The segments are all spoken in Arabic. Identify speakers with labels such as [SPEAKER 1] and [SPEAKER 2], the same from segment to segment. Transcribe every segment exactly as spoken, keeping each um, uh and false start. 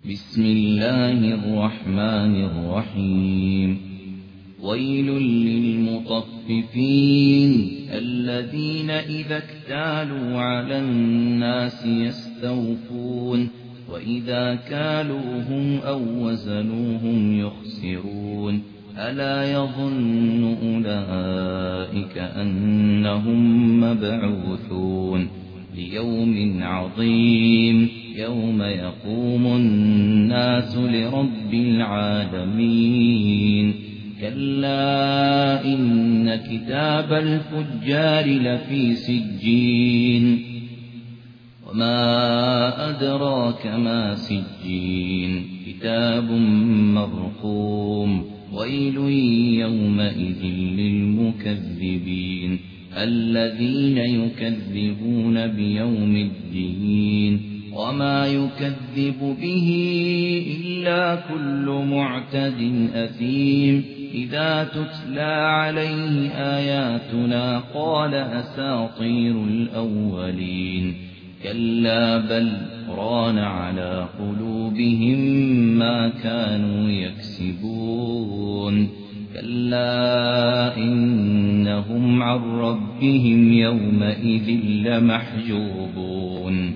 [SPEAKER 1] بسم الله الرحمن الرحيم ويل للمطففين الذين إذا اكتالوا على الناس يستوفون وإذا كالوهم أو وزنوهم يخسرون ألا يظن أولئك أنهم مبعوثون ليوم عظيم يوم يقوم الناس لرب العالمين كلا إن كتاب الفجار لفي سجين وما أدراك ما سجين كتاب مرقوم ويل يومئذ للمكذبين الذين يكذبون بيوم الدين وما يكذب به إلا كل معتد أثيم إذا تتلى عليه آياتنا قال أساطير الأولين كلا بل ران على قلوبهم ما كانوا يكسبون كلا إنهم عن ربهم يومئذ لمحجوبون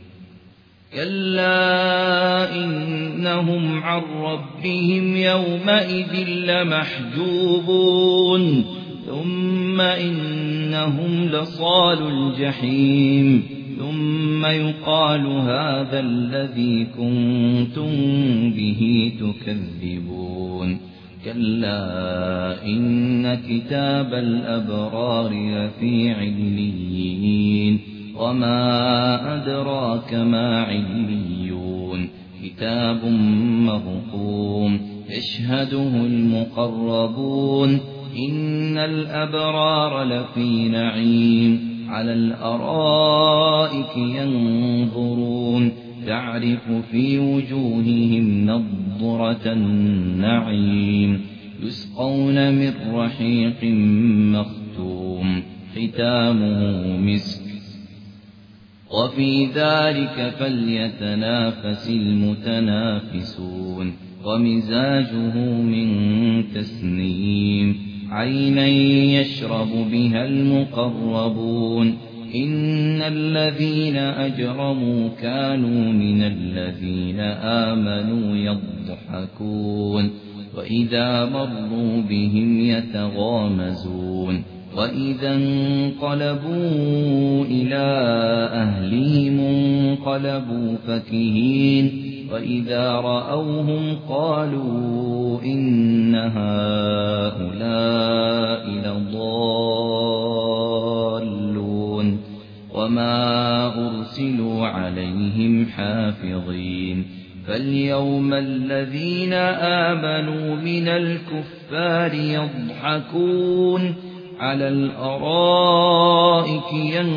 [SPEAKER 1] كلا إنهم عن ربهم يومئذ لمحجوبون ثم إنهم لصال الجحيم ثم يقال هذا الذي كنتم به تكذبون كلا إن كتاب الأبرار لفي عليين وما أدراك ما عليون كتاب مرقوم يشهده المقربون إن الأبرار لفي نعيم على الأرائك ينظرون تعرف في وجوههم نضرة النعيم يسقون من رحيق مختوم ختامه مسك وفي ذلك فليتنافس المتنافسون ومزاجه من تسنيم عينا يشرب بها المقربون إن الذين أجرموا كانوا من الذين آمنوا يضحكون وإذا مروا بهم يتغامزون وإذا انقلبوا إلى أهلهم انقلبوا فكهين وإذا رأوهم قالوا إن هؤلاء لضالون وما أرسلوا عليهم حافظين فاليوم الذين آمنوا من الكفار يضحكون على الأرائك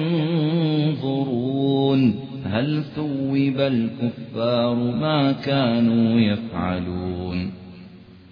[SPEAKER 1] ينظرون هل ثوب الكفار ما كانوا يفعلون